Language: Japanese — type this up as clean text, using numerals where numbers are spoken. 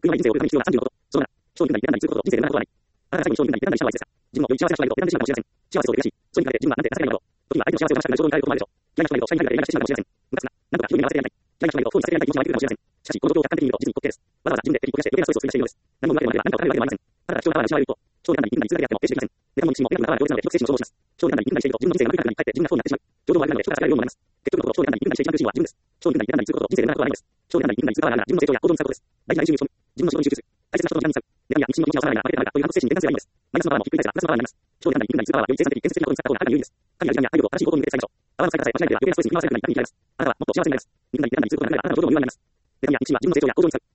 車に人生を送るために必要な36こと。その7、人になり、選んだりすることと人生で学ばない。あなたが最後に人になり、選んだりしたのはですが、自分をより幸せな人がいると選んでしまうかもしれません。幸せを繰り返し、それに対して自分はなんて情けないのだろう。時には相手の幸せを話したくなる衝動に変えることもあるでしょう。嫌いな人がいると、下に何かで映画してしまうかもしれません。無駄な、なんとか人に合わせてやりたい。嫌いな人がいると、不にさせてやりたい気持ちが湧いてくるかもしれません。しかし、この状況を客観的に見ると、実に滑稽です。わざわざ自分で手にこけして余計なストレスを追加しているのです。何も言われるまでは何かを考えるわけではありません。あなたが貴重なパワーが失われると、人になり、人なり、いつだけやっても決してできません。値段も道も恵みなくなるパワーが強烈なので、極精神の消耗します。人になり、人なりしていると、自分の人生が無理なくなり、かえって自分が不幸になってしまう。情動はあるので、人が助けられるようになります。結局のところ、人になり、人なりして一番苦しいのは自分です。人になり、人なりすることと人生で学ぶことはないのです。人になり、人なりするパワーがあるなら、自分の成長や行動に使うことです。大事な練習に打ち込み、自分の仕事に集中する。大切な人の時間に使う。値段や道の道に合わさないなら、負けてないなという反骨精神に転換すればいいのです。マイナスのパワーもひっくり返せばプラスのパワーになります。人になり、人なりするパワーはより生産的、建設的なことに使った方がはるかに有利です。神や時間や体力を正しい行動に向けて使いましょう。泡の使い方さえ間違えては余計なストレスに振り回されるからになります。あなたはもっと幸せになります。人なり、人なりすることがなれば、あなたの行動も有意義になります。値段や道は自分の成長や行動に使う。